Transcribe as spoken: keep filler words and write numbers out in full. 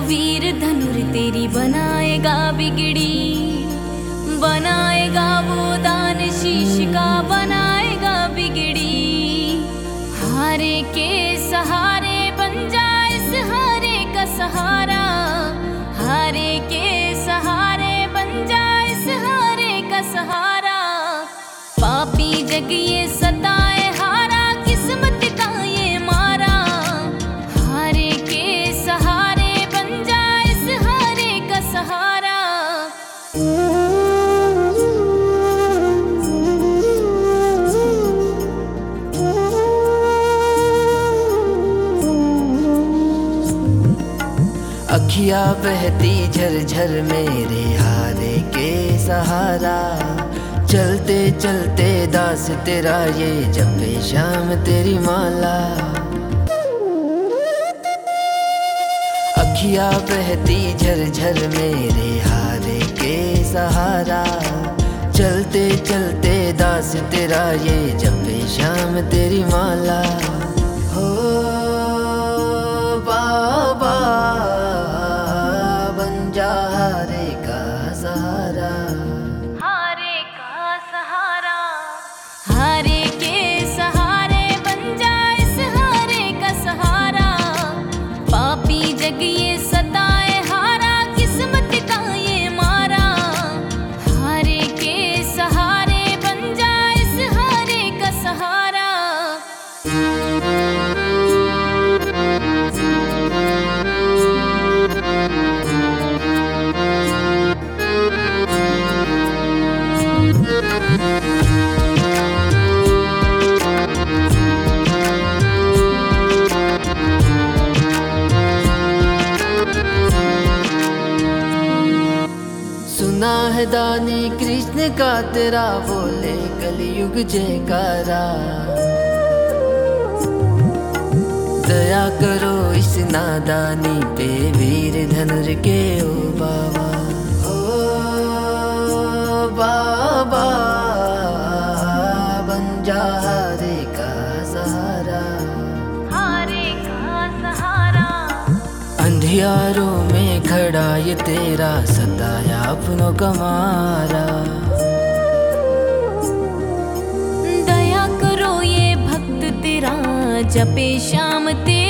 वीर धनुर तेरी बनाएगा बिगड़ी, बनाएगा वो दान शीश का बनाएगा बिगड़ी। हारे के सहारे बन जा इस हारे का सहारा, हारे के सहारे बन जा इस हारे का सहारा। पापी जग ये सताए हारा किस्मत का ये मारा, हारे के सहारे बन जा इस हारे का सहारा। अखियाँ बहती झरझर मेरे हारे के सहारा, चलते चलते दास तेरा ये जपे शाम तेरी माला। अखियाँ बहती झरझर मेरे हारे के सहारा, चलते चलते दास तेरा ये जपे शाम तेरी माला। हो बाबा बन जा हारे का सहारा, हारे का सहारा, हारे के सहारे बन जा इस हारे का सहारा। पापी जग ये सताए हारा किस्मत का ये मारा, हारे के सहारे बन जा इस हारे का सहारा। सुना है दानी कृष्ण का तेरा बोले कलयुग जयकारा। दया करो इस नादानी पे वीर धनुर के ओ बाबा। ओ बाबा बन जा हारे का सहारा, हारे का सहारा। अंधियारों में खड़ा ये तेरा सताया अपनों का मारा। दया करो ये भक्त तेरा जपे शाम तेरी